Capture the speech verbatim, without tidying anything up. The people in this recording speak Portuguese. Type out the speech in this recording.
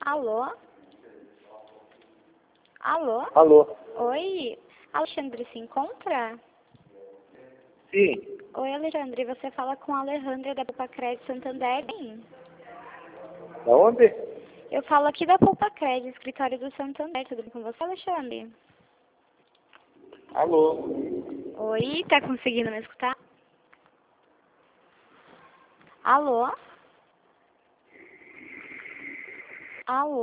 Alô? Alô? Alô? Oi? Alexandre se encontra? Sim. Oi, Alexandre, você fala com a Alejandra da Poupa Crédito Santander, hein? Da onde? Eu falo aqui da Poupa Crédito, escritório do Santander. Tudo bem com você, Alexandre? Alô? Oi, tá conseguindo me escutar? Alô? Alô?